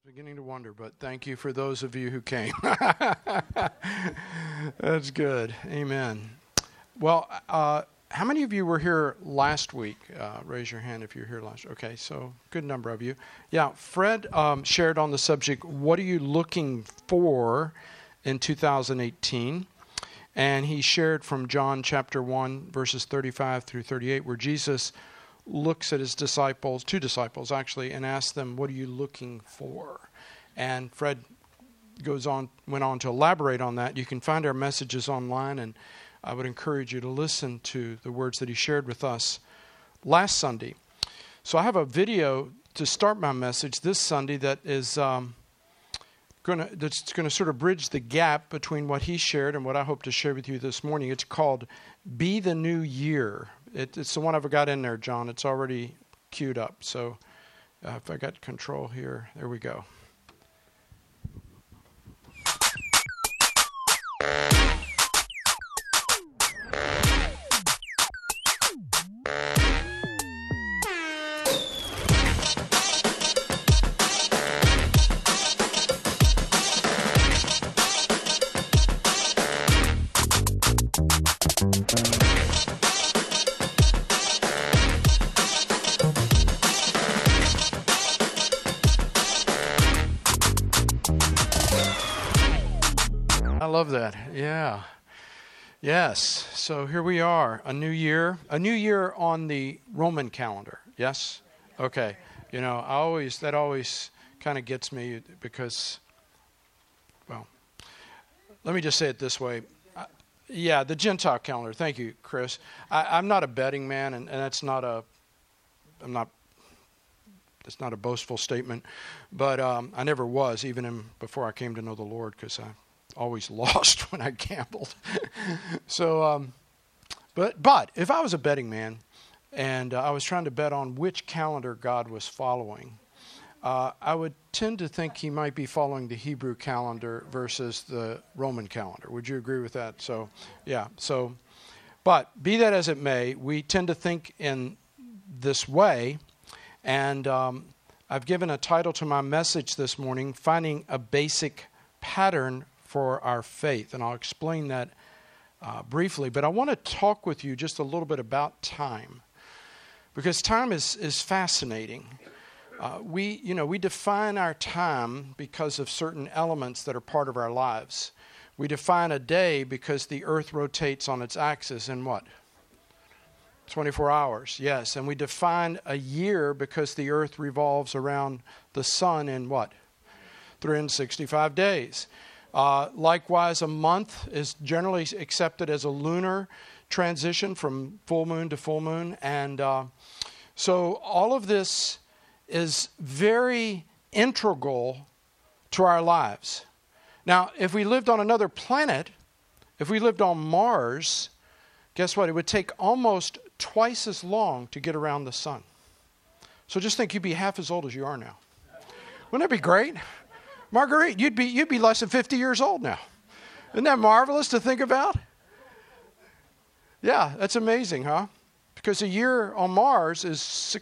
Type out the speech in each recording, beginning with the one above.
Beginning to wonder, but thank you for those of you who came. That's good. Amen. Well, how many of you were here last week? Raise your hand if you're here last week. Okay, so good number of you. Yeah, Fred shared on the subject, what are you looking for in 2018? And he shared from John chapter 1, verses 35 through 38, where Jesus looks at his disciples, two disciples actually, and asks them, what are you looking for? And Fred went on to elaborate on that. You can find our messages online, and I would encourage you to listen to the words that he shared with us last Sunday. So I have a video to start my message this Sunday that is going to sort of bridge the gap between what he shared and what I hope to share with you this morning. It's called Be the New Year. It's the one I've got in there, John. It's already queued up. So if I got control here, there we go. I love that. Yeah. Yes. So here we are, a new year on the Roman calendar. Yes? Okay. You know, that always kind of gets me because, well, let me just say it this way. The Gentile calendar. Thank you, Chris. I'm not a betting man, and it's not a boastful statement, but I never was, even before I came to know the Lord, because I always lost when I gambled. So, but if I was a betting man and I was trying to bet on which calendar God was following, I would tend to think he might be following the Hebrew calendar versus the Roman calendar. Would you agree with that? So, yeah. So, but be that as it may, we tend to think in this way. And I've given a title to my message this morning, Finding a Basic Pattern for Our Faith. And I'll explain that briefly. But I want to talk with you just a little bit about time, because time is fascinating. We define our time because of certain elements that are part of our lives. We define a day because the earth rotates on its axis in what? 24 hours, yes. And we define a year because the earth revolves around the sun in what? 365 days. Likewise, a month is generally accepted as a lunar transition from full moon to full moon. And so all of this is very integral to our lives. Now, if we lived on another planet, if we lived on Mars, guess what? It would take almost twice as long to get around the sun. So just think, you'd be half as old as you are now. Wouldn't that be great? Marguerite, you'd be less than 50 years old now. Isn't that marvelous to think about? Yeah, that's amazing, huh? Because a year on Mars is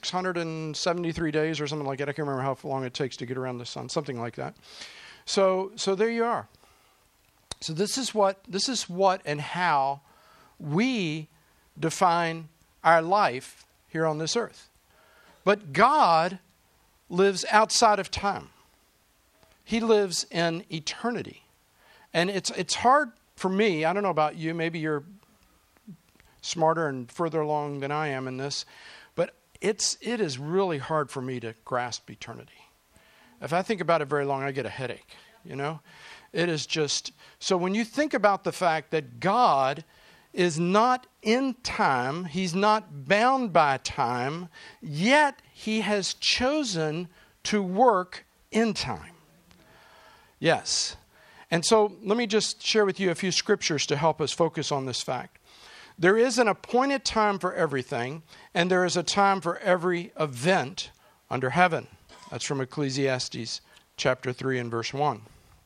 673 days or something like that. I can't remember how long it takes to get around the sun, something like that. So there you are. So this is what and how we define our life here on this earth. But God lives outside of time. He lives in eternity. And it's hard for me, I don't know about you, maybe you're smarter and further along than I am in this, but it is really hard for me to grasp eternity. If I think about it very long, I get a headache, you know? It is just, so when you think about the fact that God is not in time, he's not bound by time, yet he has chosen to work in time. Yes. And so let me just share with you a few scriptures to help us focus on this fact. There is an appointed time for everything, and there is a time for every event under heaven. That's from Ecclesiastes chapter 3 and verse 1.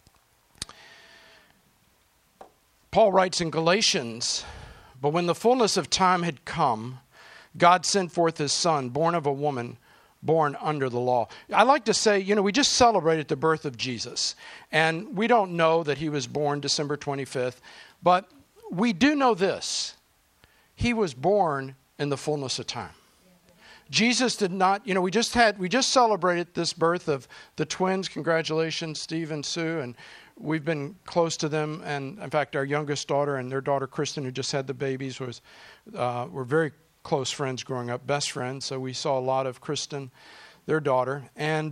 Paul writes in Galatians, "But when the fullness of time had come, God sent forth his Son, born of a woman, born under the law. I like to say, we just celebrated the birth of Jesus. And we don't know that he was born December 25th. But we do know this. He was born in the fullness of time. Jesus did not, we just celebrated this birth of the twins. Congratulations, Steve and Sue. And we've been close to them. And in fact, our youngest daughter and their daughter, Kristen, who just had the babies, were very close friends growing up, best friends. So we saw a lot of Kristen, their daughter. And,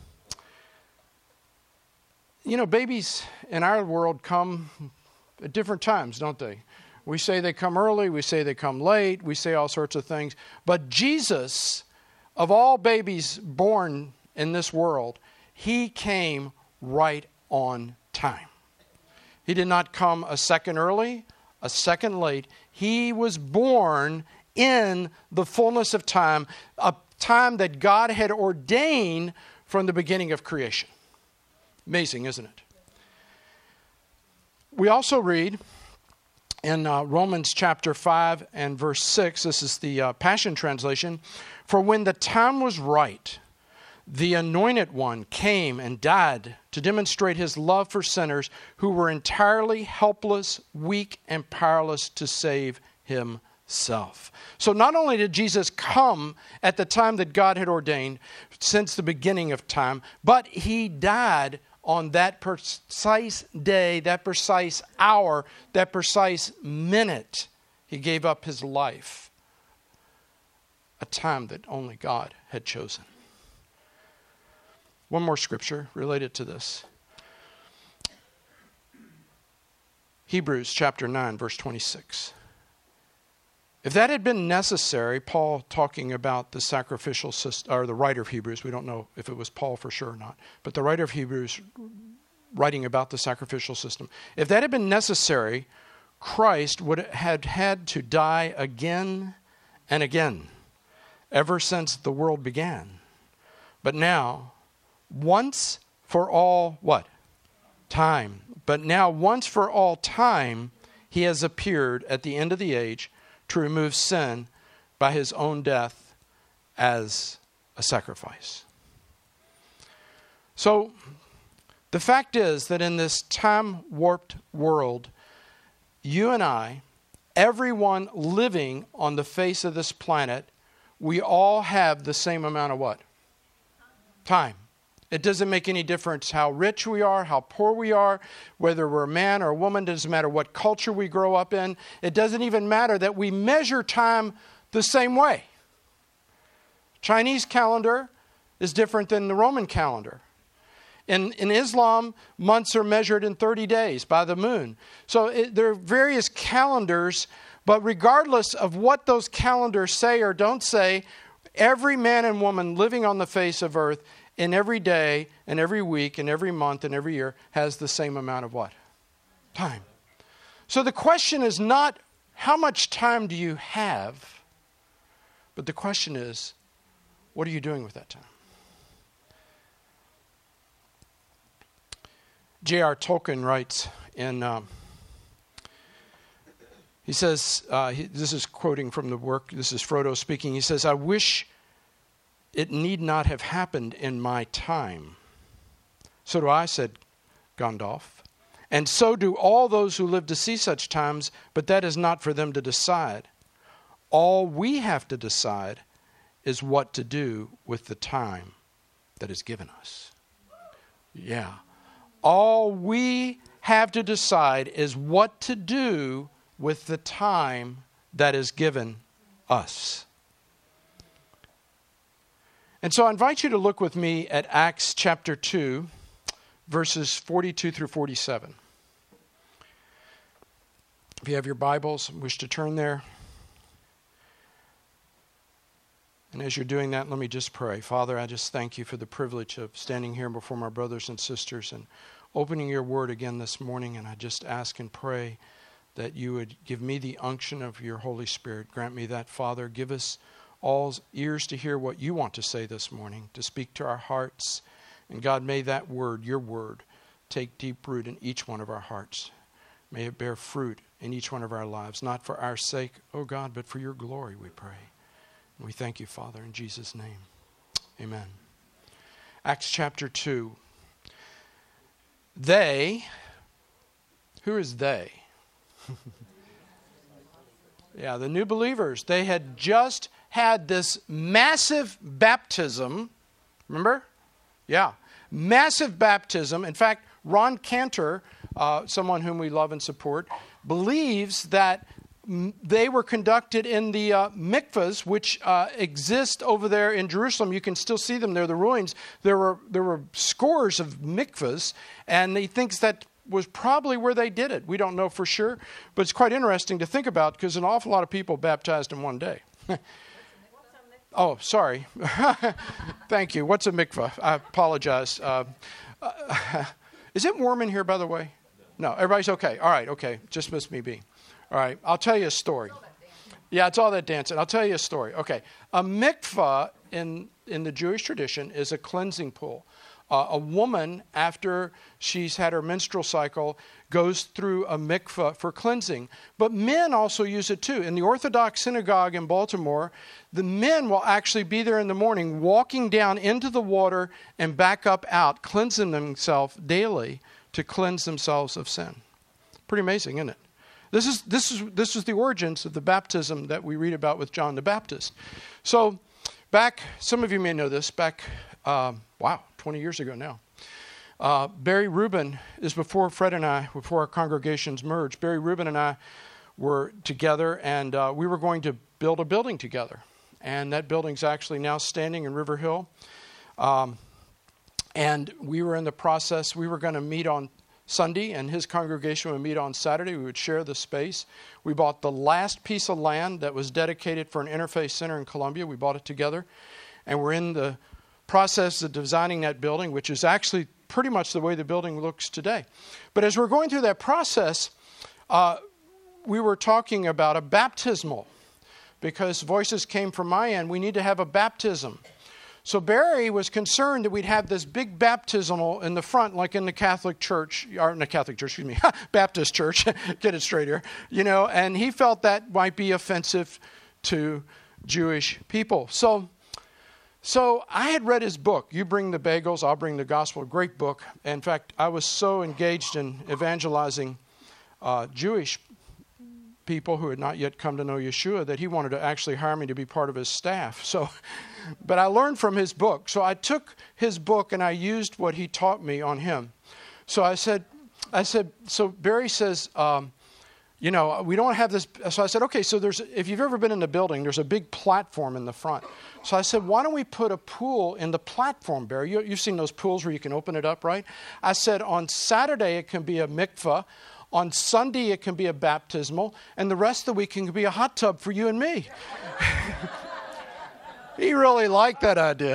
babies in our world come at different times, don't they? We say they come early. We say they come late. We say all sorts of things. But Jesus, of all babies born in this world, he came right on time. He did not come a second early, a second late. He was born in the fullness of time, a time that God had ordained from the beginning of creation. Amazing, isn't it? We also read in Romans chapter 5 and verse 6, this is the Passion Translation, "For when the time was right, the Anointed One came and died to demonstrate his love for sinners who were entirely helpless, weak, and powerless to save himself." So not only did Jesus come at the time that God had ordained since the beginning of time, but he died on that precise day, that precise hour, that precise minute. He gave up his life, a time that only God had chosen. One more scripture related to this. Hebrews chapter 9, verse 26. If that had been necessary, Paul talking about the sacrificial system, or the writer of Hebrews, we don't know if it was Paul for sure or not, but the writer of Hebrews writing about the sacrificial system. If that had been necessary, Christ would have had to die again and again, ever since the world began. But now, once for all, what? Time. But now, once for all time, he has appeared at the end of the age to remove sin by his own death as a sacrifice. So, the fact is that in this time-warped world, you and I, everyone living on the face of this planet, we all have the same amount of what? Time. It doesn't make any difference how rich we are, how poor we are, whether we're a man or a woman. It doesn't matter what culture we grow up in. It doesn't even matter that we measure time the same way. Chinese calendar is different than the Roman calendar. In Islam, months are measured in 30 days by the moon. So there are various calendars, but regardless of what those calendars say or don't say, every man and woman living on the face of earth in every day and every week and every month and every year has the same amount of what? Time. So the question is not how much time do you have, but the question is, what are you doing with that time? J.R. Tolkien writes in, he says, this is quoting from the work, this is Frodo speaking, he says, "I wish it need not have happened in my time." "So do I," said Gandalf. "And so do all those who live to see such times, but that is not for them to decide. All we have to decide is what to do with the time that is given us." Yeah. All we have to decide is what to do with the time that is given us. And so I invite you to look with me at Acts chapter 2, verses 42 through 47. If you have your Bibles and wish to turn there. And as you're doing that, let me just pray. Father, I just thank you for the privilege of standing here before my brothers and sisters and opening your word again this morning. And I just ask and pray that you would give me the unction of your Holy Spirit. Grant me that, Father. Give us all ears to hear what you want to say this morning, to speak to our hearts. And God, may that word, your word, take deep root in each one of our hearts. May it bear fruit in each one of our lives, not for our sake, oh God, but for your glory, we pray. And we thank you, Father, in Jesus' name. Amen. Acts chapter 2. They, who is they? Yeah, the new believers. They had just had this massive baptism. Remember? Yeah, massive baptism. In fact, Ron Cantor, someone whom we love and support, believes that they were conducted in the mikvahs, which exist over there in Jerusalem. You can still see them there, the ruins. There were scores of mikvahs, and he thinks that was probably where they did it. We don't know for sure, but it's quite interesting to think about because an awful lot of people baptized in one day. Oh, sorry. Thank you. What's a mikvah? I apologize. Is it warm in here, by the way? No, everybody's okay. All right, okay. Just missed me being. All right, I'll tell you a story. Yeah, it's all that dancing. I'll tell you a story. Okay, a mikvah in the Jewish tradition is a cleansing pool. A woman, after she's had her menstrual cycle, goes through a mikvah for cleansing. But men also use it too. In the Orthodox synagogue in Baltimore, the men will actually be there in the morning, walking down into the water and back up out, cleansing themselves daily to cleanse themselves of sin. Pretty amazing, isn't it? This is the origins of the baptism that we read about with John the Baptist. So back, some of you may know this, back, 20 years ago now. Barry Rubin is before Fred and I, before our congregations merged. Barry Rubin and I were together, and we were going to build a building together. And that building's actually now standing in River Hill. And we were in the process. We were going to meet on Sunday, and his congregation would meet on Saturday. We would share the space. We bought the last piece of land that was dedicated for an interfaith center in Columbia. We bought it together, and we're in the process of designing that building, which is actually pretty much the way the building looks today. But as we're going through that process, we were talking about a baptismal, because voices came from my end. We need to have a baptism. So Barry was concerned that we'd have this big baptismal in the front, like in the Catholic Church, or in the Catholic Church, Baptist Church, get it straight here, and he felt that might be offensive to Jewish people. So I had read his book, You Bring the Bagels, I'll Bring the Gospel, great book. In fact, I was so engaged in evangelizing Jewish people who had not yet come to know Yeshua that he wanted to actually hire me to be part of his staff. But I learned from his book. So I took his book and I used what he taught me on him. So I said, so Barry says, we don't have this. So I said, okay, so if you've ever been in the building, there's a big platform in the front. So I said, why don't we put a pool in the platform, Barry? You've seen those pools where you can open it up, right? I said, on Saturday, it can be a mikvah. On Sunday, it can be a baptismal. And the rest of the week, it can be a hot tub for you and me. He really liked that idea.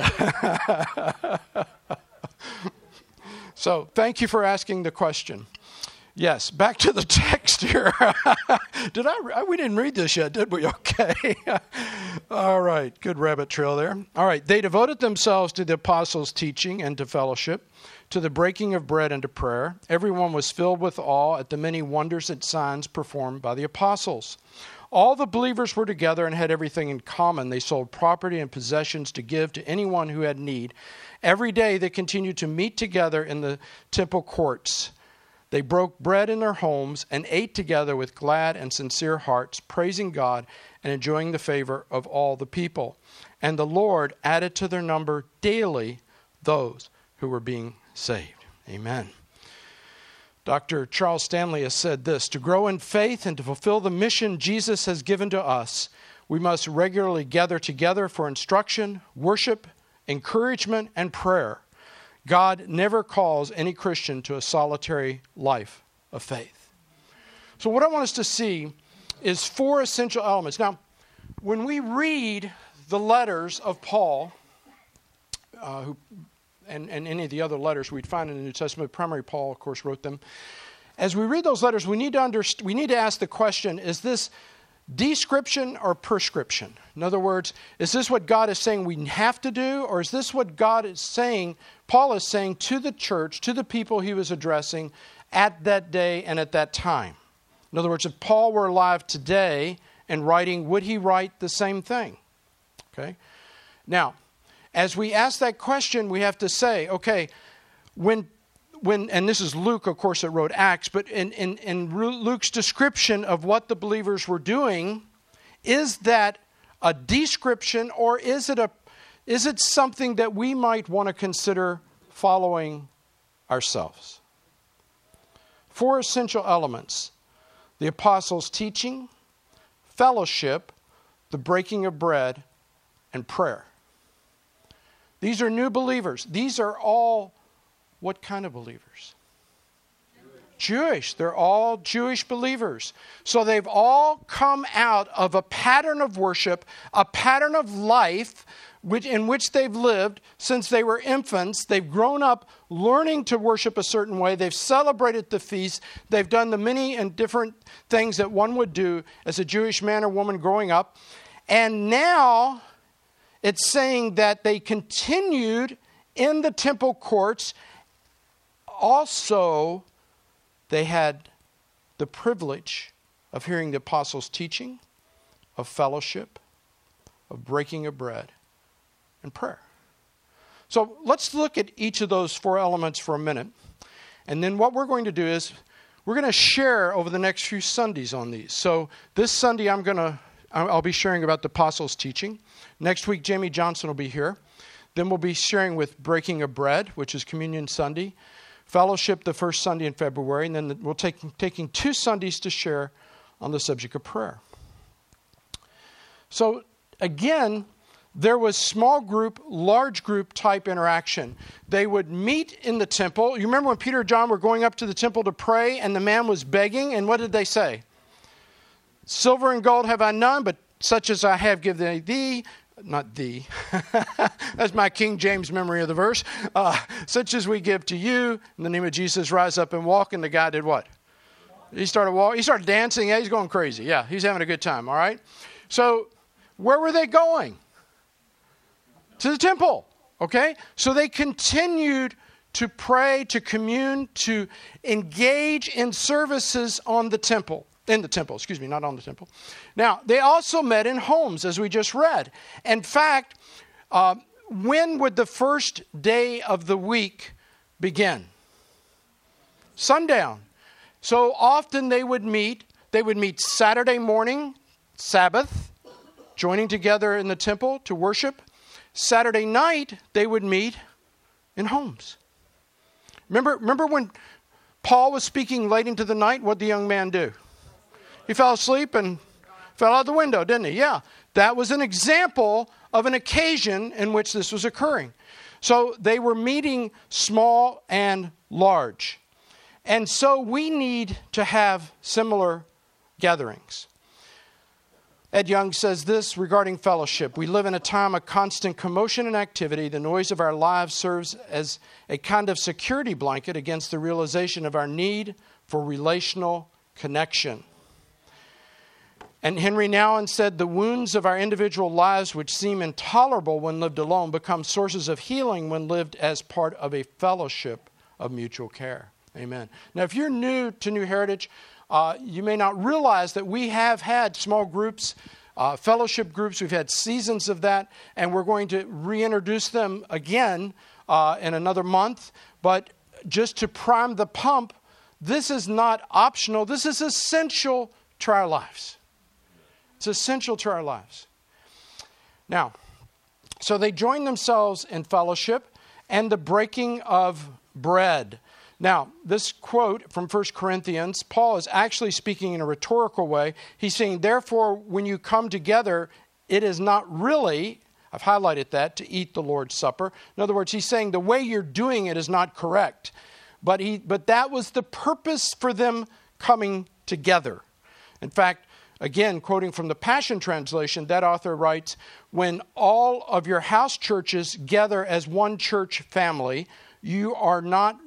So thank you for asking the question. Yes, back to the text here. We didn't read this yet, did we? Okay. All right, good rabbit trail there. All right, they devoted themselves to the apostles' teaching and to fellowship, to the breaking of bread and to prayer. Everyone was filled with awe at the many wonders and signs performed by the apostles. All the believers were together and had everything in common. They sold property and possessions to give to anyone who had need. Every day they continued to meet together in the temple courts. They broke bread in their homes and ate together with glad and sincere hearts, praising God and enjoying the favor of all the people. And the Lord added to their number daily those who were being saved. Amen. Dr. Charles Stanley has said this: to grow in faith and to fulfill the mission Jesus has given to us, we must regularly gather together for instruction, worship, encouragement, and prayer. God never calls any Christian to a solitary life of faith. So what I want us to see is 4 essential elements. Now, when we read the letters of Paul, and any of the other letters we'd find in the New Testament, primarily Paul, of course, wrote them. As we read those letters, we need to ask the question, is this description or prescription? In other words, is this what God is saying we have to do, or is this what God is saying, Paul is saying to the church, to the people he was addressing at that day and at that time? In other words, if Paul were alive today and writing, would he write the same thing? Okay. Now, as we ask that question, we have to say, okay, when and this is Luke, of course, that wrote Acts, but in Luke's description of what the believers were doing, is that a description, or is it something that we might want to consider following ourselves? 4 essential elements: the apostles' teaching, fellowship, the breaking of bread, and prayer. These are new believers. These are all what kind of believers? Jewish. They're all Jewish believers. So they've all come out of a pattern of worship, a pattern of life in which they've lived since they were infants. They've grown up learning to worship a certain way. They've celebrated the feast. They've done the many and different things that one would do as a Jewish man or woman growing up. And now it's saying that they continued in the temple courts. Also, they had the privilege of hearing the apostles' teaching, of fellowship, of breaking of bread, and prayer. So let's look at each of those 4 elements for a minute. And then what we're going to do is we're going to share over the next few Sundays on these. So this Sunday I'll be sharing about the apostles' teaching. Next week, Jamie Johnson will be here. Then we'll be sharing with breaking of bread, which is Communion Sunday. Fellowship the first Sunday in February, and then we'll taking 2 Sundays to share on the subject of prayer. So again, there was small group, large group type interaction. They would meet in the temple. You remember when Peter and John were going up to the temple to pray, and the man was begging, and what did they say? Silver and gold have I none, but such as I have give thee. Not thee. That's my King James memory of the verse. Such as we give to you. In the name of Jesus, rise up and walk. And the guy did what? He started walking. He started dancing. Yeah, he's going crazy. Yeah, he's having a good time. All right. So where were they going? To the temple. Okay. So they continued to pray, to commune, to engage in services on the temple. In the temple, not on the temple. Now, they also met in homes, as we just read. In fact, when would the first day of the week begin? Sundown. So often they would meet Saturday morning, Sabbath, joining together in the temple to worship. Saturday night, they would meet in homes. Remember when Paul was speaking late into the night, what did the young man do? He fell asleep and fell out the window, didn't he? Yeah. That was an example of an occasion in which this was occurring. So they were meeting small and large. And so we need to have similar gatherings. Ed Young says this regarding fellowship. We live in a time of constant commotion and activity. The noise of our lives serves as a kind of security blanket against the realization of our need for relational connection. And Henry Nouwen said, the wounds of our individual lives, which seem intolerable when lived alone, become sources of healing when lived as part of a fellowship of mutual care. Amen. Now, if you're new to New Heritage, you may not realize that we have had small groups, fellowship groups. We've had seasons of that, and we're going to reintroduce them again in another month. But just to prime the pump, this is not optional. This is essential to our lives. It's essential to our lives. Now, so they joined themselves in fellowship and the breaking of bread. Now, this quote from 1 Corinthians, Paul is actually speaking in a rhetorical way. He's saying, therefore, when you come together, it is not really, I've highlighted that, to eat the Lord's Supper. In other words, he's saying the way you're doing it is not correct. But that was the purpose for them coming together. In fact, again, quoting from the Passion Translation, that author writes, when all of your house churches gather as one church family, you are not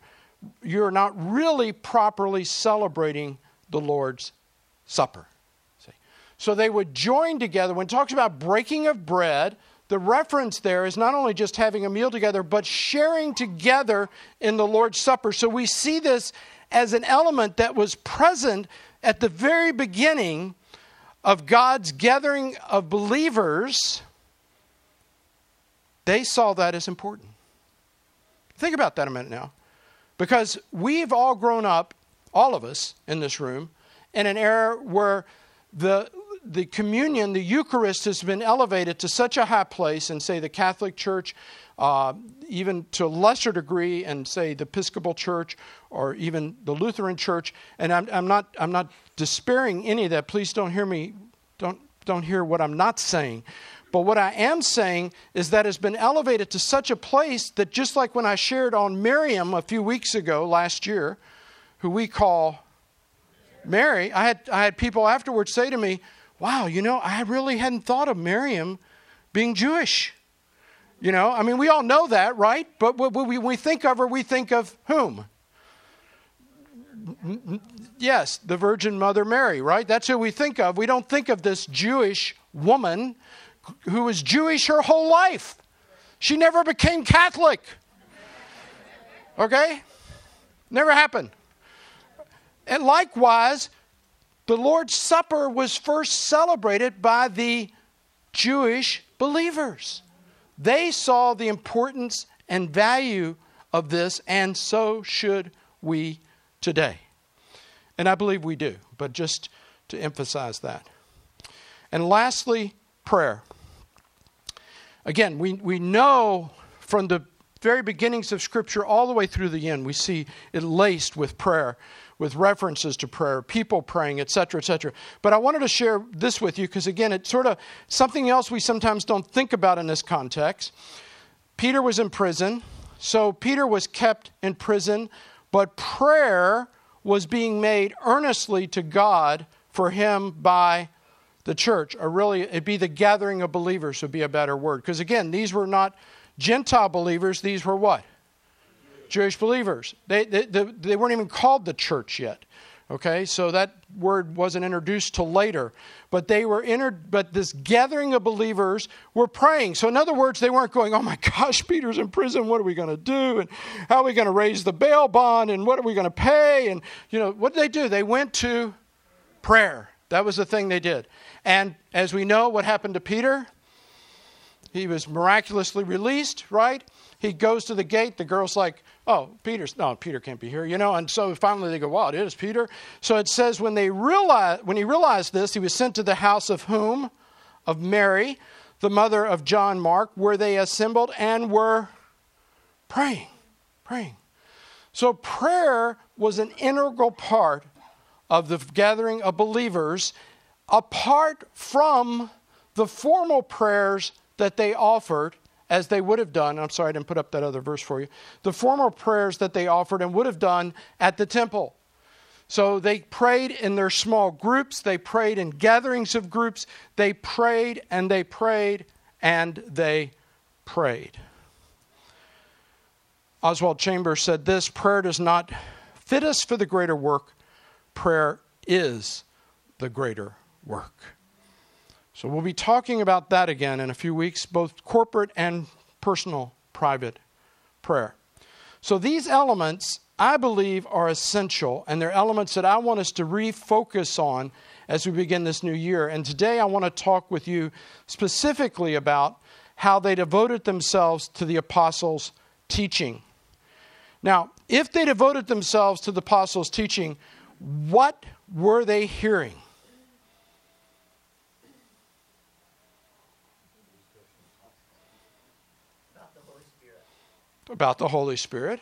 really properly celebrating the Lord's Supper. See? So they would join together. When it talks about breaking of bread, the reference there is not only just having a meal together, but sharing together in the Lord's Supper. So we see this as an element that was present at the very beginning of God's gathering of believers They saw that as important. Think about that a minute now. Because we've all grown up, all of us in this room, in an era where the communion, the Eucharist, has been elevated to such a high place in, say, the Catholic Church, even to a lesser degree in, say, the Episcopal Church or even the Lutheran Church. And I'm not despairing any of that. Please don't hear me. Don't hear what I'm not saying. But what I am saying is that it's been elevated to such a place that just like when I shared on Miriam a few weeks ago, last year, who we call Mary, I had people afterwards say to me, wow, I really hadn't thought of Miriam being Jewish. I mean, we all know that, right? But when we think of her, we think of whom? Yes, the Virgin Mother Mary, right? That's who we think of. We don't think of this Jewish woman who was Jewish her whole life. She never became Catholic. Okay? Never happened. And likewise, the Lord's Supper was first celebrated by the Jewish believers. They saw the importance and value of this, and so should we today. And I believe we do, but just to emphasize that. And lastly, prayer. Again, we know from the very beginnings of Scripture all the way through the end, we see it laced with prayer, with references to prayer, people praying, etc., etc. But I wanted to share this with you because, again, it's sort of something else we sometimes don't think about in this context. Peter was in prison, so Peter was kept in prison, but prayer was being made earnestly to God for him by the church, or really it'd be the gathering of believers would be a better word. Because again, these were not Gentile believers, these were what? Jewish believers. They weren't even called the church yet. Okay, so that word wasn't introduced till later. But but this gathering of believers were praying. So in other words, they weren't going, oh my gosh, Peter's in prison, what are we going to do? And how are we going to raise the bail bond? And what are we going to pay? And what did they do? They went to prayer. That was the thing they did. And as we know, what happened to Peter? He was miraculously released, right? He goes to the gate. The girl's like, oh, Peter can't be here, And so finally they go, wow, it is Peter. So it says when he realized this, he was sent to the house of whom? Of Mary, the mother of John Mark, where they assembled and were praying. So prayer was an integral part of the gathering of believers, apart from the formal prayers that they offered, as they would have done. I'm sorry, I didn't put up that other verse for you. The formal prayers that they offered and would have done at the temple. So they prayed in their small groups. They prayed in gatherings of groups. They prayed and they prayed and they prayed. Oswald Chambers said this: prayer does not fit us for the greater work. Prayer is the greater work. So we'll be talking about that again in a few weeks, both corporate and personal, private prayer. So these elements, I believe, are essential, and they're elements that I want us to refocus on as we begin this new year. And today I want to talk with you specifically about how they devoted themselves to the apostles' teaching. Now, if they devoted themselves to the apostles' teaching, what were they hearing? About the Holy Spirit.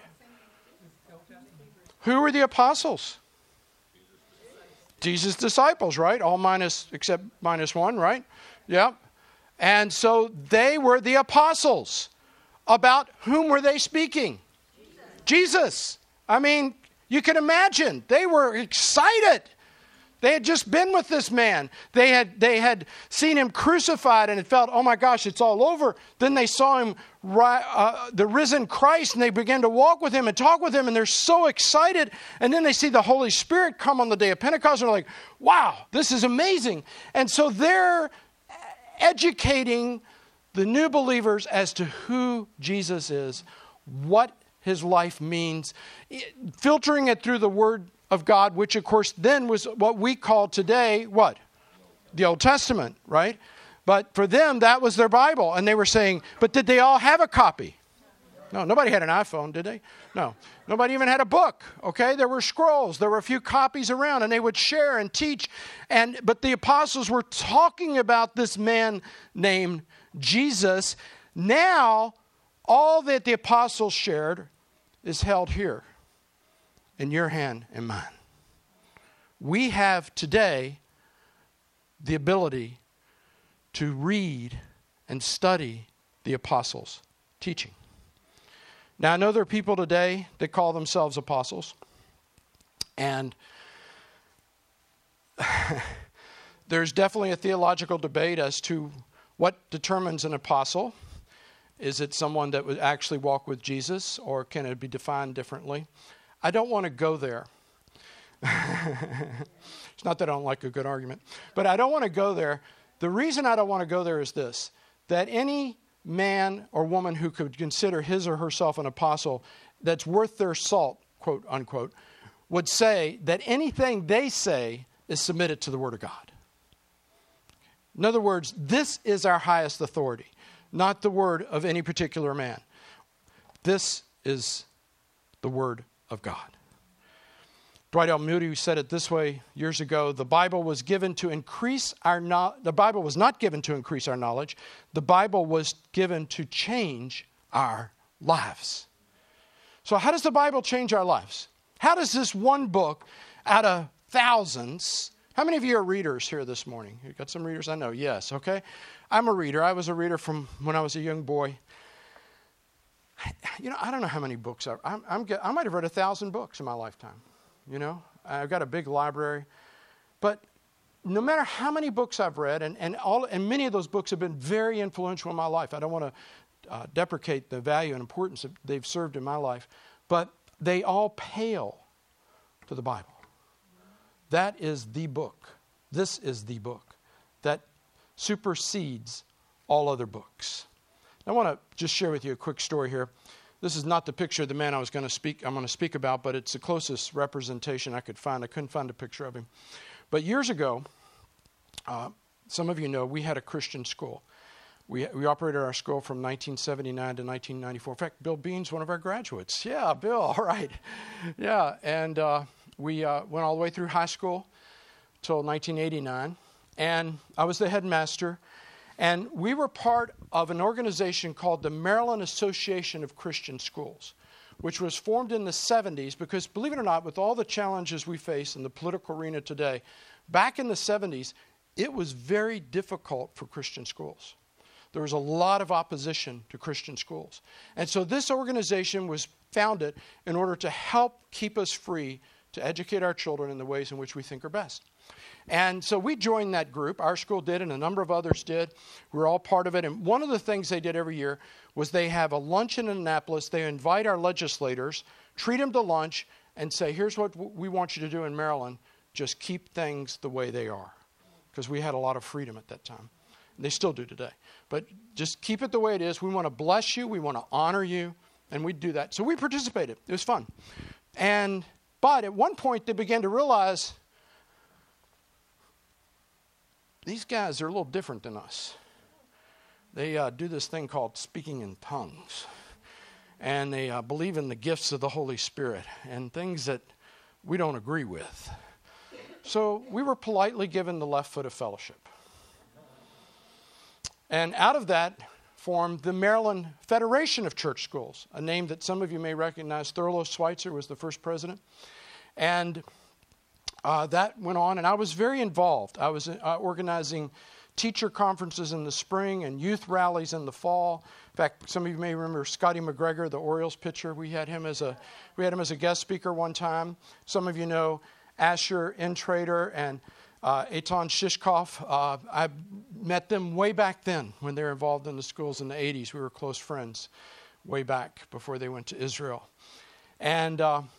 Who were the apostles? Jesus' disciples, right? All except minus one, right? Yeah. And so they were the apostles. About whom were they speaking? Jesus. I mean, you can imagine. They were excited. They had just been with this man. They had seen him crucified and it felt, oh my gosh, it's all over. Then they saw him, the risen Christ, and they began to walk with him and talk with him, and they're so excited. And then they see the Holy Spirit come on the day of Pentecost, and they're like, wow, this is amazing. And so they're educating the new believers as to who Jesus is, what his life means, filtering it through the Word of God, which of course then was what we call today, what? The Old Testament, right? But for them, that was their Bible. And they were saying, but did they all have a copy? No, nobody had an iPhone, did they? No. Nobody even had a book, okay? There were scrolls. There were a few copies around, and they would share and teach. But the apostles were talking about this man named Jesus. Now, all that the apostles shared is held here in your hand and mine. We have today the ability to read and study the apostles' teaching. Now, I know there are people today that call themselves apostles, and there's definitely a theological debate as to what determines an apostle. Is it someone that would actually walk with Jesus, or can it be defined differently? I don't want to go there. It's not that I don't like a good argument, but I don't want to go there. The reason I don't want to go there is this, that any man or woman who could consider his or herself an apostle that's worth their salt, quote unquote, would say that anything they say is submitted to the Word of God. In other words, this is our highest authority, not the word of any particular man. This is the Word of God. Dwight L. Moody said it this way years ago: the Bible was given to increase the Bible was not given to increase our knowledge. The Bible was given to change our lives. So how does the Bible change our lives? How does this one book out of thousands? How many of you are readers here this morning? You got some readers? I know. Yes. Okay. I'm a reader. I was a reader from when I was a young boy. I don't know how many books I might have read 1,000 books in my lifetime. I've got a big library. But no matter how many books I've read, and many of those books have been very influential in my life. I don't want to deprecate the value and importance that they've served in my life. But they all pale to the Bible. That is the book. This is the book that supersedes all other books. I want to just share with you a quick story here. This is not the picture of the man I'm going to speak about, but it's the closest representation I could find. I couldn't find a picture of him. But years ago, some of you know, we had a Christian school. We operated our school from 1979 to 1994. In fact, Bill Bean's one of our graduates. Yeah, Bill, all right. Yeah, and we went all the way through high school till 1989. And I was the headmaster. And we were part of an organization called the Maryland Association of Christian Schools, which was formed in the 70s because, believe it or not, with all the challenges we face in the political arena today, back in the 70s, it was very difficult for Christian schools. There was a lot of opposition to Christian schools. And so this organization was founded in order to help keep us free to educate our children in the ways in which we think are best. And so we joined that group. Our school did, and a number of others did. We were all part of it. And one of the things they did every year was they have a lunch in Annapolis. They invite our legislators, treat them to lunch, and say, here's what we want you to do in Maryland. Just keep things the way they are. Because we had a lot of freedom at that time. And they still do today. But just keep it the way it is. We want to bless you. We want to honor you. And we do that. So we participated. It was fun. But at one point, they began to realize these guys are a little different than us. They do this thing called speaking in tongues. And they believe in the gifts of the Holy Spirit and things that we don't agree with. So we were politely given the left foot of fellowship. And out of that formed the Maryland Federation of Church Schools, a name that some of you may recognize. Thurlow Schweitzer was the first president. And that went on, and I was very involved. I was organizing teacher conferences in the spring and youth rallies in the fall. In fact, some of you may remember Scotty McGregor, the Orioles pitcher. We had him as a guest speaker one time. Some of you know Asher Intrater and Eitan Shishkov. I met them way back then when they were involved in the schools in the 80s. We were close friends way back before they went to Israel. And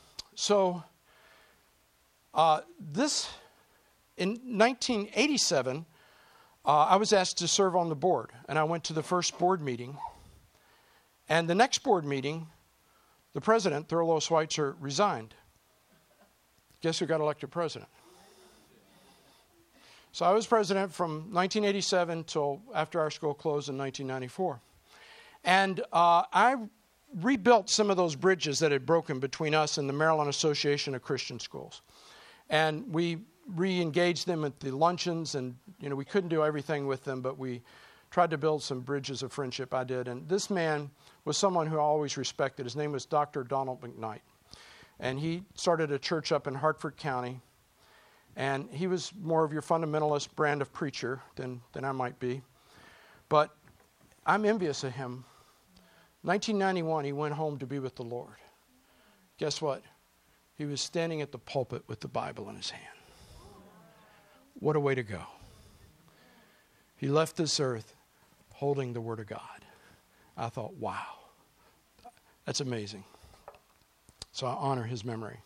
this, in 1987, I was asked to serve on the board, and I went to the first board meeting. And the next board meeting, the president, Thurlow Schweitzer, resigned. Guess who got elected president? So I was president from 1987 till after our school closed in 1994. And I rebuilt some of those bridges that had broken between us and the Maryland Association of Christian Schools. And we re-engaged them at the luncheons, and we couldn't do everything with them, but we tried to build some bridges of friendship. I did. And this man was someone who I always respected. His name was Dr. Donald McKnight. And he started a church up in Hartford County. And he was more of your fundamentalist brand of preacher than I might be. But I'm envious of him. 1991, he went home to be with the Lord. Guess what? He was standing at the pulpit with the Bible in his hand. What a way to go. He left this earth holding the Word of God. I thought, wow, that's amazing. So I honor his memory.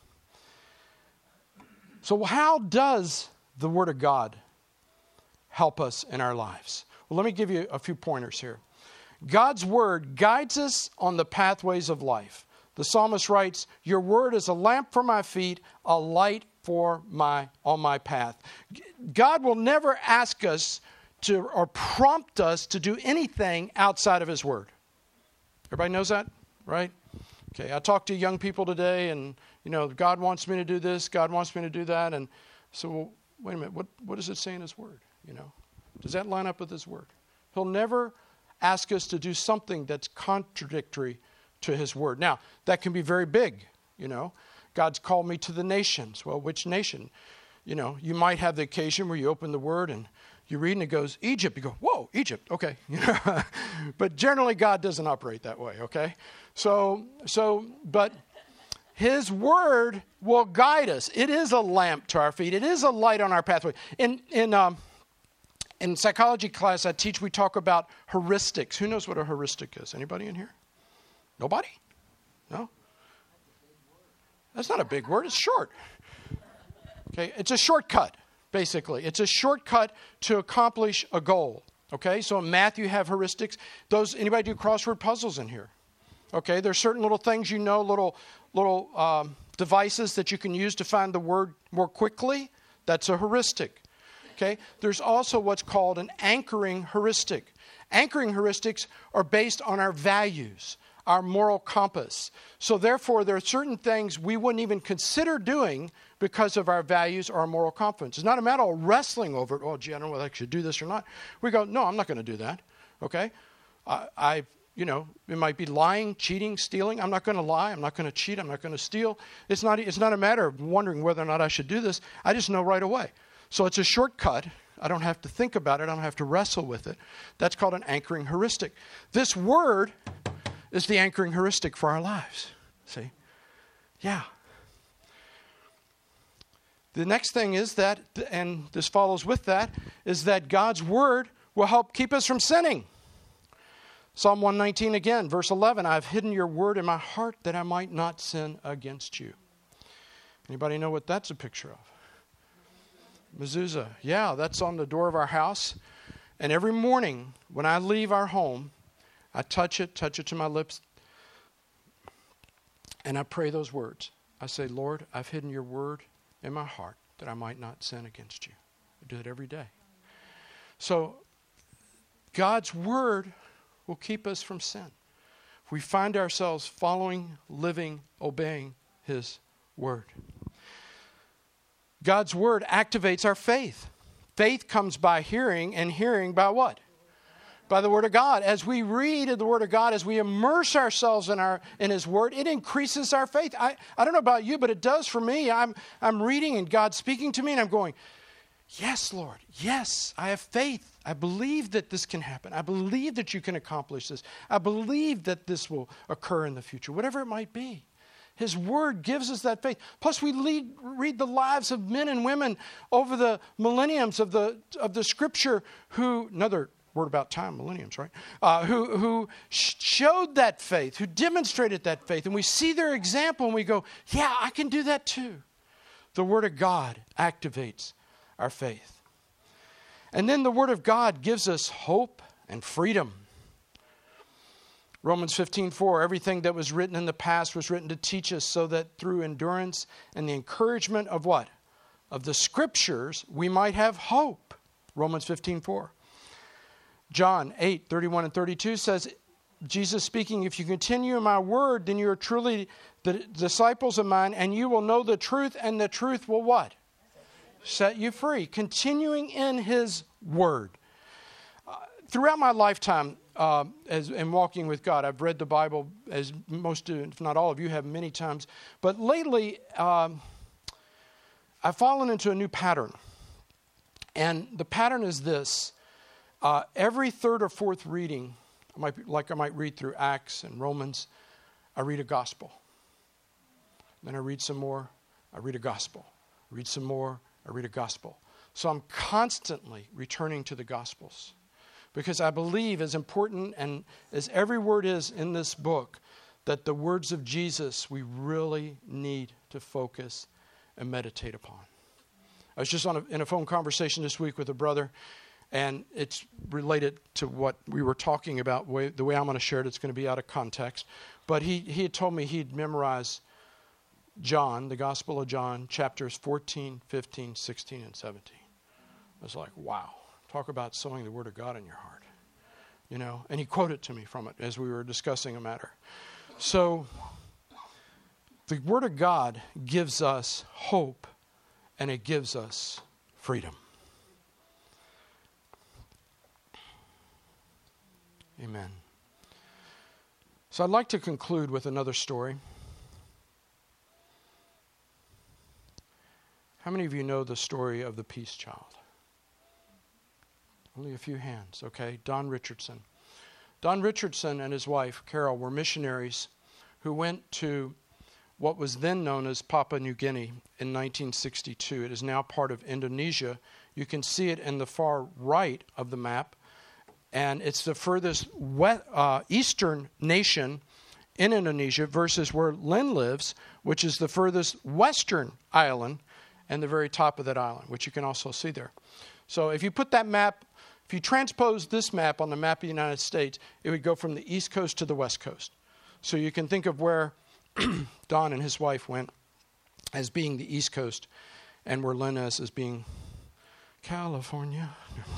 So how does the Word of God help us in our lives? Well, let me give you a few pointers here. God's Word guides us on the pathways of life. The psalmist writes, "Your word is a lamp for my feet, a light on my path." God will never ask us to or prompt us to do anything outside of His Word. Everybody knows that, right? Okay, I talked to young people today, and God wants me to do this, God wants me to do that, and so well, wait a minute, what does it say in His Word? Does that line up with His Word? He'll never ask us to do something that's contradictory to His Word. Now, that can be very big, God's called me to the nations. Well, which nation? You might have the occasion where you open the Word and you read and it goes, Egypt. You go, whoa, Egypt, okay. But generally God doesn't operate that way, okay? But His Word will guide us. It is a lamp to our feet. It is a light on our pathway. In psychology class I teach, we talk about heuristics. Who knows what a heuristic is? Anybody in here? Nobody? No? That's not a big word. It's short. Okay, it's a shortcut, basically. It's a shortcut to accomplish a goal. Okay, so in math you have heuristics. Anybody do crossword puzzles in here? Okay, there's certain little things little devices that you can use to find the word more quickly. That's a heuristic. Okay, there's also what's called an anchoring heuristic. Anchoring heuristics are based on our values, our moral compass. So therefore, there are certain things we wouldn't even consider doing because of our values or our moral compass. It's not a matter of wrestling over it. Oh, gee, I don't know whether I should do this or not. We go, no, I'm not going to do that. Okay? It might be lying, cheating, stealing. I'm not going to lie. I'm not going to cheat. I'm not going to steal. It's not a matter of wondering whether or not I should do this. I just know right away. So it's a shortcut. I don't have to think about it. I don't have to wrestle with it. That's called an anchoring heuristic. This word is the anchoring heuristic for our lives. See? Yeah. The next thing is that, and this follows with that, is that God's Word will help keep us from sinning. Psalm 119 again, verse 11, "I've hidden your word in my heart that I might not sin against you." Anybody know what that's a picture of? Mezuzah. Yeah, that's on the door of our house. And every morning when I leave our home, I touch it to my lips, and I pray those words. I say, "Lord, I've hidden your word in my heart that I might not sin against you." I do it every day. So God's Word will keep us from sin. If we find ourselves following, living, obeying His Word. God's Word activates our faith. Faith comes by hearing, and hearing by what? By the Word of God. As we read the Word of God, as we immerse ourselves in His Word, it increases our faith. I don't know about you, but it does for me. I'm reading and God's speaking to me, and I'm going, yes, Lord, yes, I have faith. I believe that this can happen. I believe that you can accomplish this. I believe that this will occur in the future, whatever it might be. His Word gives us that faith. Plus, we read the lives of men and women over the millenniums of the Scripture another word about time, millenniums, right? Who showed that faith, who demonstrated that faith. And we see their example and we go, yeah, I can do that too. The Word of God activates our faith. And then the Word of God gives us hope and freedom. Romans 15:4, everything that was written in the past was written to teach us so that through endurance and the encouragement of what? Of the Scriptures, we might have hope. Romans 15:4. John 8:31 and 32 says, Jesus speaking, if you continue in my word, then you are truly the disciples of mine, and you will know the truth, and the truth will what? Set you free. Continuing in his word. Throughout my lifetime, in walking with God, I've read the Bible, as most, if not all of you have, many times. But lately, I've fallen into a new pattern. And the pattern is this. Every third or fourth reading, I might read through Acts and Romans, I read a gospel. Then I read some more, I read a gospel. Read some more, I read a gospel. So I'm constantly returning to the Gospels. Because I believe, as important and as every word is in this book, that the words of Jesus we really need to focus and meditate upon. I was just in a phone conversation this week with a brother, and it's related to what we were talking about. The way I'm going to share it, it's going to be out of context. But he had told me he'd memorized John, the Gospel of John, chapters 14, 15, 16, and 17. I was like, wow. Talk about sowing the Word of God in your heart. You know, and he quoted to me from it as we were discussing a matter. So, the Word of God gives us hope, and it gives us freedom. Amen. So I'd like to conclude with another story. How many of you know the story of the Peace Child? Only a few hands, okay? Don Richardson. Don Richardson and his wife, Carol, were missionaries who went to what was then known as Papua New Guinea in 1962. It is now part of Indonesia. You can see it in the far right of the map. And it's the furthest eastern nation in Indonesia versus where Lynn lives, which is the furthest western island and the very top of that island, which you can also see there. So if you put that map, if you transpose this map on the map of the United States, it would go from the east coast to the west coast. So you can think of where Don and his wife went as being the east coast and where Lynn is as being California.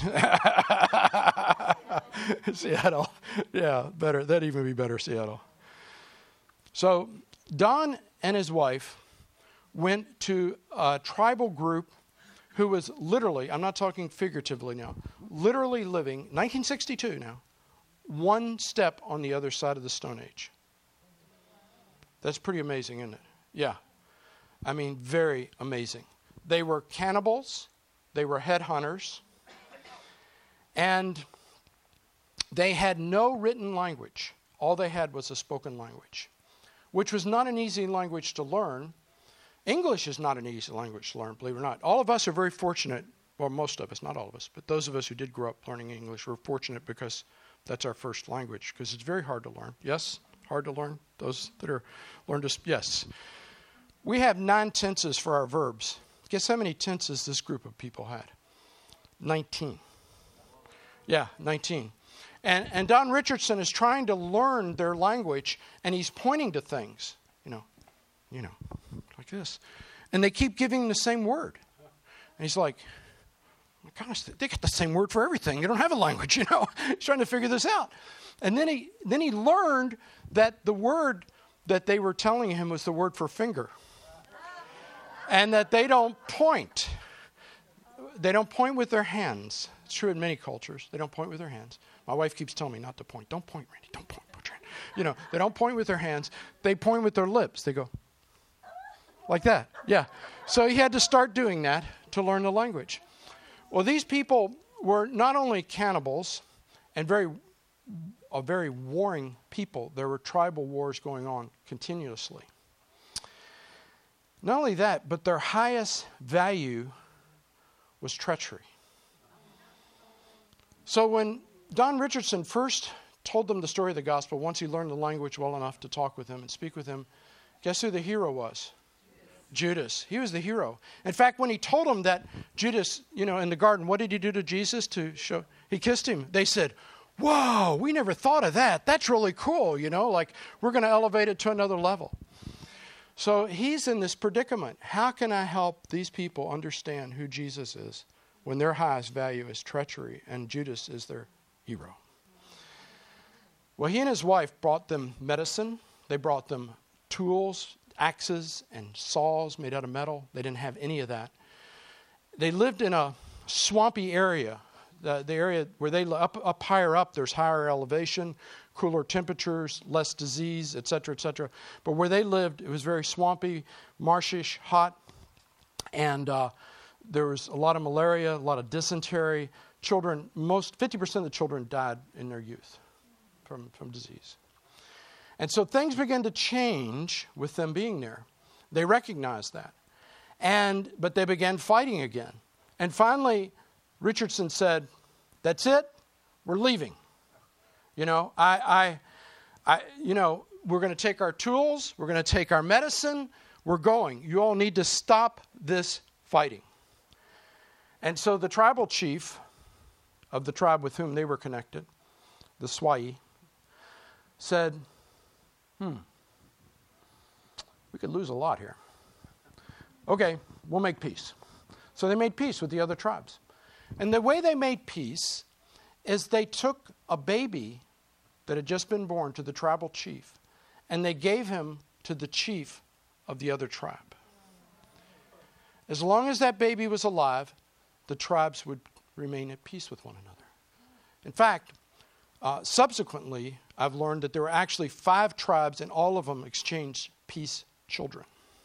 Seattle. Yeah, better. That'd even be better, Seattle. So Don and his wife went to a tribal group who was literally, I'm not talking figuratively now, literally living, 1962 now, one step on the other side of the Stone Age. That's pretty amazing, isn't it? Yeah. I mean, very amazing. They were cannibals. They were headhunters. And they had no written language. All they had was a spoken language, which was not an easy language to learn. English is not an easy language to learn, believe it or not. All of us are very fortunate, well, most of us, not all of us, but those of us who did grow up learning English were fortunate because that's our first language, because it's very hard to learn. Yes? Hard to learn? Those that are learned to, yes. We have 9 tenses for our verbs. Guess how many tenses this group of people had? 19. Yeah, 19. And Don Richardson is trying to learn their language, and he's pointing to things, you know, like this. And they keep giving him the same word. And he's like, oh my gosh, they got the same word for everything. They don't have a language, you know. He's trying to figure this out. And then he learned that the word that they were telling him was the word for finger. And that they don't point. They don't point with their hands. It's true in many cultures. They don't point with their hands. My wife keeps telling me not to point. Don't point, Randy. Don't point. Put your hand. You know, they don't point with their hands. They point with their lips. They go like that. Yeah. So he had to start doing that to learn the language. Well, these people were not only cannibals and a very warring people. There were tribal wars going on continuously. Not only that, but their highest value was treachery. So when Don Richardson first told them the story of the gospel, once he learned the language well enough to talk with him and speak with him, guess who the hero was? Judas. He was the hero. In fact, when he told them that Judas, in the garden, what did he do to Jesus to show? He kissed him. They said, whoa, we never thought of that. That's really cool, like we're going to elevate it to another level. So he's in this predicament. How can I help these people understand who Jesus is when their highest value is treachery, and Judas is their hero. Well, he and his wife brought them medicine. They brought them tools, axes, and saws made out of metal. They didn't have any of that. They lived in a swampy area. The area where they up higher up, there's higher elevation, cooler temperatures, less disease, etc., etc. But where they lived, it was very swampy, marshish, hot, and there was a lot of malaria, a lot of dysentery. Children, 50% of the children died in their youth from disease. And so things began to change with them being there. They recognized that. But they began fighting again. And finally, Richardson said, "That's it. We're leaving. We're going to take our tools. We're going to take our medicine. We're going. You all need to stop this fighting." And so the tribal chief of the tribe with whom they were connected, the Swai, said, we could lose a lot here. Okay, we'll make peace. So they made peace with the other tribes. And the way they made peace is they took a baby that had just been born to the tribal chief, and they gave him to the chief of the other tribe. As long as that baby was alive, the tribes would remain at peace with one another. In fact, subsequently, I've learned that there were actually 5 tribes, and all of them exchanged peace children.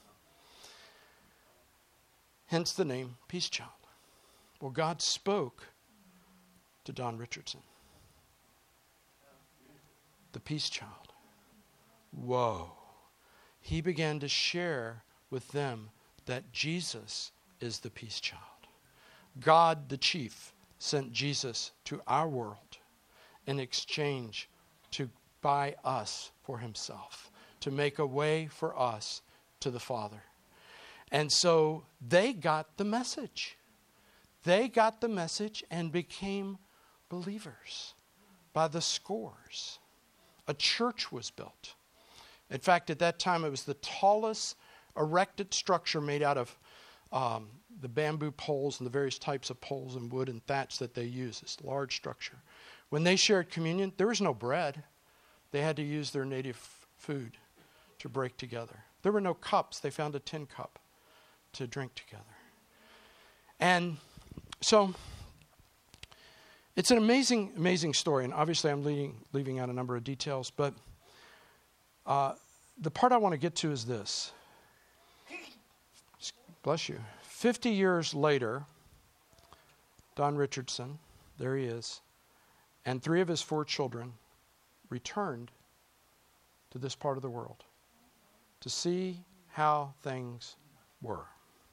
Hence the name Peace Child. Well, God spoke to Don Richardson. The Peace Child. Whoa. He began to share with them that Jesus is the Peace Child. God, the chief, sent Jesus to our world in exchange to buy us for himself, to make a way for us to the Father. And so they got the message. They got the message and became believers by the scores. A church was built. In fact, at that time, it was the tallest erected structure made out of the bamboo poles and the various types of poles and wood and thatch that they use. This large structure. When they shared communion, there was no bread. They had to use their native food to break together. There were no cups. They found a tin cup to drink together. And so it's an amazing, amazing story. And obviously I'm leaving out a number of details. But the part I want to get to is this. Bless you. 50 years later, Don Richardson, there he is, and 3 of his 4 children returned to this part of the world to see how things were.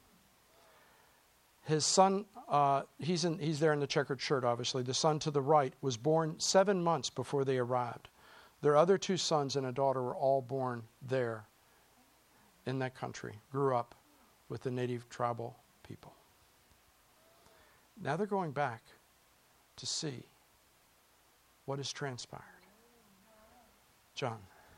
His son, he's there in the checkered shirt, obviously. The son to the right was born 7 months before they arrived. Their other 2 sons and a daughter were all born there in that country, grew up with the native tribal people. Now they're going back to see what has transpired. John.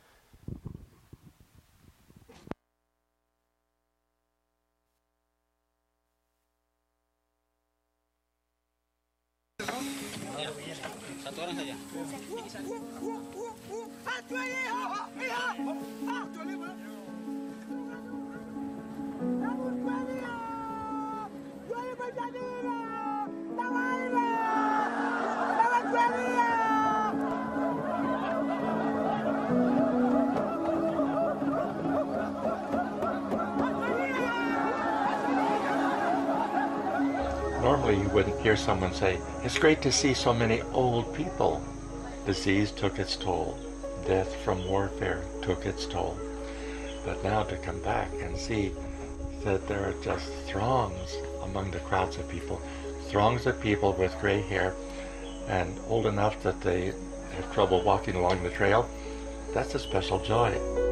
Normally you wouldn't hear someone say, "It's great to see so many old people." Disease took its toll. Death from warfare took its toll. But now to come back and see that there are just throngs among the crowds of people, throngs of people with gray hair and old enough that they have trouble walking along the trail, that's a special joy.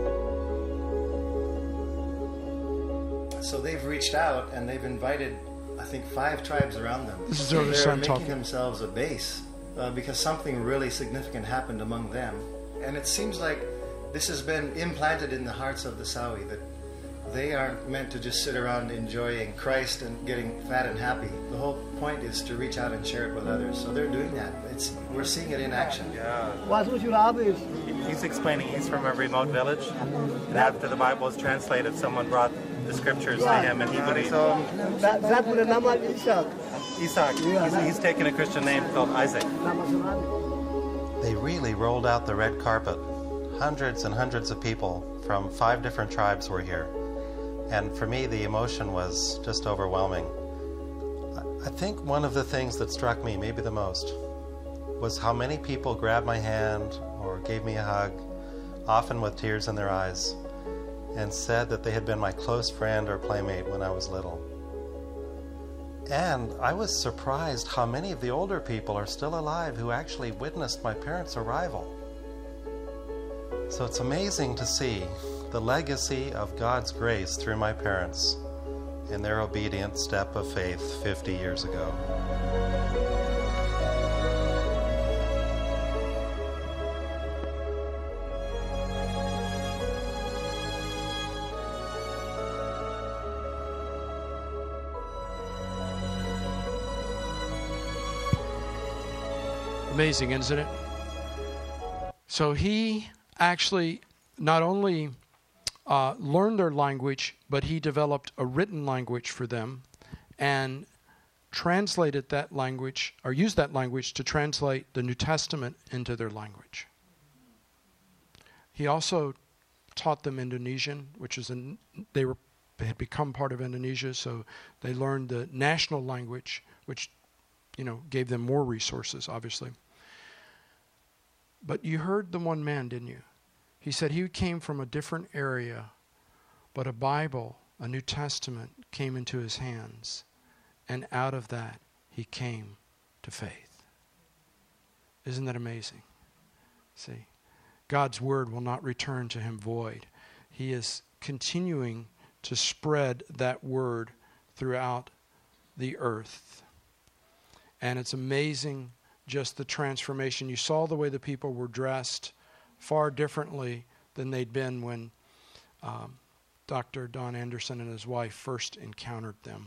So they've reached out and they've invited, I think, 5 tribes around them. This is their They're son making talking. themselves a base because something really significant happened among them. And it seems like this has been implanted in the hearts of the Sawi, that they aren't meant to just sit around enjoying Christ and getting fat and happy. The whole point is to reach out and share it with others. So they're doing that. We're seeing it in action. He's explaining he's from a remote village, and after the Bible was translated, someone brought the scriptures to him, and he believed. Isaac. He's taken a Christian name called Isaac. They really rolled out the red carpet. Hundreds and hundreds of people from 5 different tribes were here. And for me, the emotion was just overwhelming. I think one of the things that struck me, maybe the most, was how many people grabbed my hand or gave me a hug, often with tears in their eyes, and said that they had been my close friend or playmate when I was little. And I was surprised how many of the older people are still alive who actually witnessed my parents' arrival. So it's amazing to see the legacy of God's grace through my parents in their obedient step of faith 50 years ago. Amazing, isn't it? So he actually not only learned their language, but he developed a written language for them and translated that language, or used that language to translate the New Testament into their language. He also taught them Indonesian, which is they had become part of Indonesia, so they learned the national language, which gave them more resources, obviously. But you heard the one man, didn't you? He said he came from a different area, but a Bible, a New Testament, came into his hands. And out of that, he came to faith. Isn't that amazing? See, God's word will not return to him void. He is continuing to spread that word throughout the earth. And it's amazing just the transformation. You saw the way the people were dressed far differently than they'd been when Dr. Don Anderson and his wife first encountered them.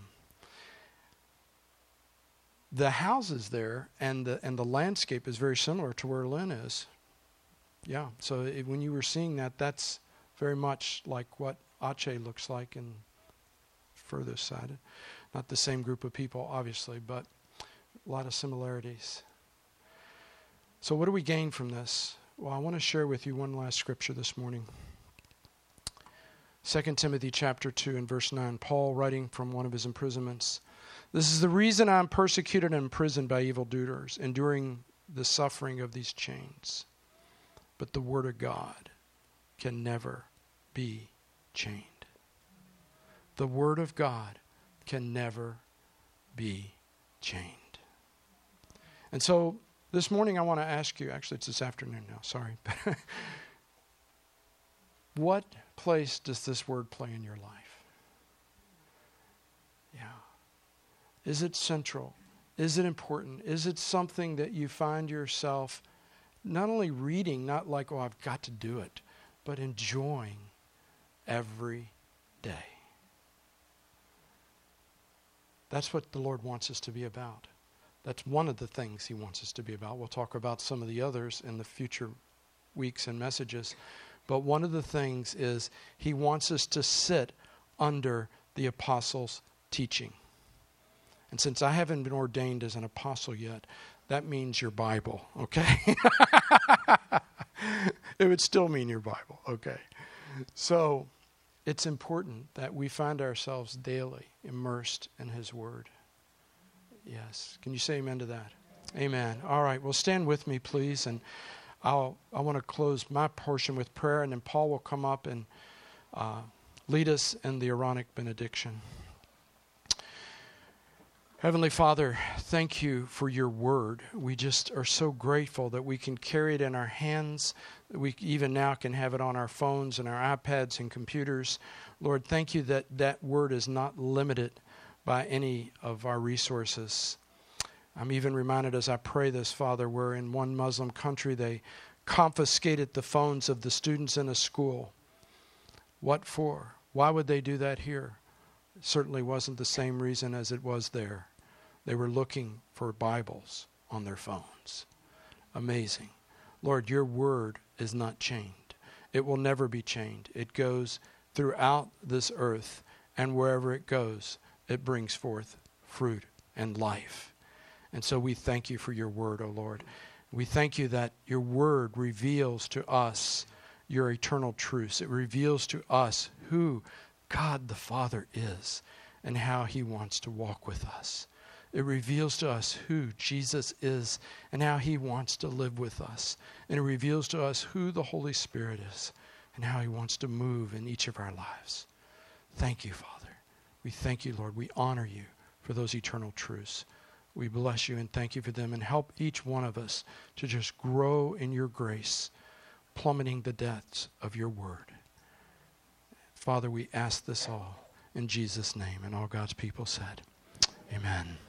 The houses there and the landscape is very similar to where Lynn is. Yeah, so when you were seeing that, that's very much like what Aceh looks like in further side. Not the same group of people, obviously, but a lot of similarities. So what do we gain from this? Well, I want to share with you one last scripture this morning. 2 Timothy chapter 2 and verse 9, Paul writing from one of his imprisonments. This is the reason I am persecuted and imprisoned by evildoers, enduring the suffering of these chains. But the word of God can never be chained. The word of God can never be chained. And so this morning I want to ask you, actually it's this afternoon now, sorry. What place does this word play in your life? Yeah. Is it central? Is it important? Is it something that you find yourself not only reading, not like, oh, I've got to do it, but enjoying every day? That's what the Lord wants us to be about. That's one of the things he wants us to be about. We'll talk about some of the others in the future weeks and messages. But one of the things is he wants us to sit under the apostles' teaching. And since I haven't been ordained as an apostle yet, that means your Bible, okay? It would still mean your Bible, okay? So it's important that we find ourselves daily immersed in his word. Yes. Can you say amen to that? Amen. All right. Well, stand with me, please. And I want to close my portion with prayer, and then Paul will come up and lead us in the Aaronic benediction. Heavenly Father, thank you for your word. We just are so grateful that we can carry it in our hands. We even now can have it on our phones and our iPads and computers. Lord, thank you that that word is not limited by any of our resources. I'm even reminded as I pray this, Father, where in one Muslim country they confiscated the phones of the students in a school. What for? Why would they do that here? It certainly wasn't the same reason as it was there. They were looking for Bibles on their phones. Amazing. Lord, your word is not chained. It will never be chained. It goes throughout this earth, and wherever it goes, it brings forth fruit and life. And so we thank you for your word, O Lord. We thank you that your word reveals to us your eternal truths. It reveals to us who God the Father is and how he wants to walk with us. It reveals to us who Jesus is and how he wants to live with us. And it reveals to us who the Holy Spirit is and how he wants to move in each of our lives. Thank you, Father. We thank you, Lord. We honor you for those eternal truths. We bless you and thank you for them, and help each one of us to just grow in your grace, plummeting the depths of your word. Father, we ask this all in Jesus' name, and all God's people said, amen.